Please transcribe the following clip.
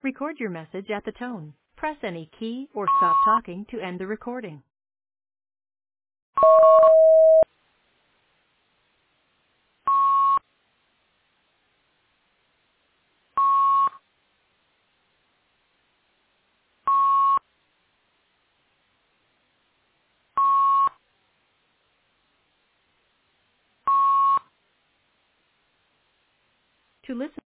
Record your message at the tone. Press any key or stop talking to end the recording. To listen